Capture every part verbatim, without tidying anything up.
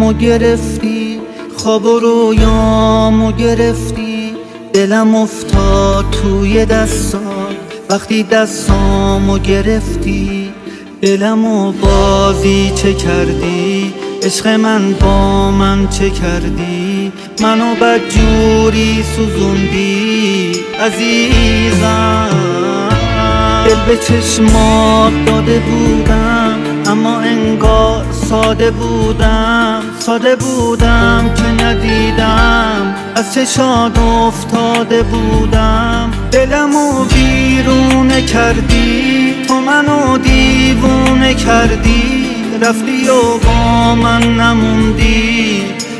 دلمو گرفتی، خواب و رویامو گرفتی، دلم افتاد توی دستات وقتی دستامو گرفتی. دلمو بازی چه کردی، عشق من با من چه کردی، منو بدجوری سوزوندی عزیزم. دل به چشمات داده بودم اما انگار ساده بودم، ساده بودم که ندیدم از چشات افتاده بودم. دلمو بیرونه کردی، تو منو دیوونه کردی، رفتی و با من نموندی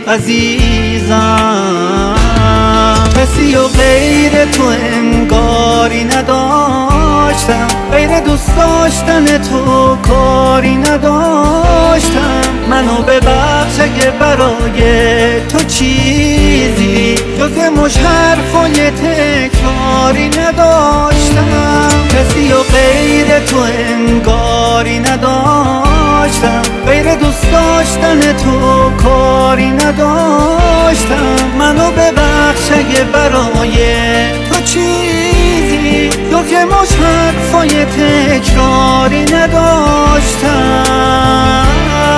عزیزم. کسی و غیر تو انگاری نداشتم، غیر دوست داشتن تو کاری نداشتم. منو ببخش اگه برای تو چیزی جز مش حرفای تکراری نداشتم. کسی و غیر تو انگاری نداشتم، غیر دوست داشتن تو کاری نداشتم. منو ببخش اگه برای تو چیزی جز مش حرفای تکراری نداشتم.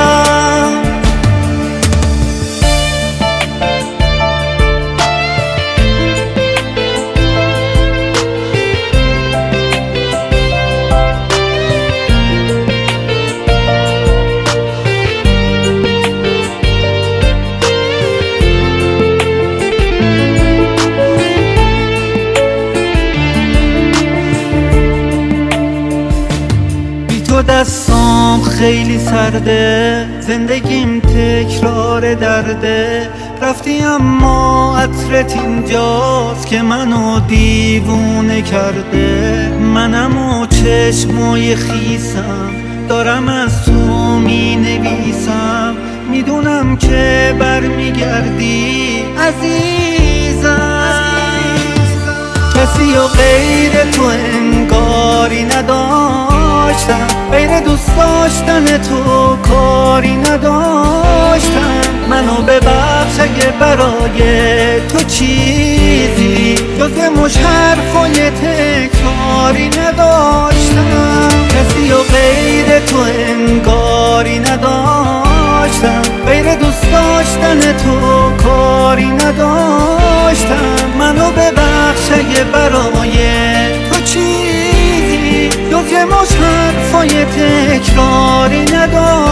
دستام خیلی سرده، زندگیم تکرار درده. رفتی اما عطرت اینجاست که منو دیوونه کرده. منم و چشمای خیسم دارم از تو می نویسم، میدونم که برمیگردی عزیزم. کسی و غیر تو انگاری نداشتم، غیر دوست داشتن تو کاری نداشتم. منو ببخش اگه برای تو چیزی جز مش حرفای تکراری نداشتم. کسی و غیر تو انگاری نداشتم، غیر دوست داشتن تو کاری نداشتم. منو ببخش اگه برای تو چیزی جز مش حرفای تکراری نداشتم.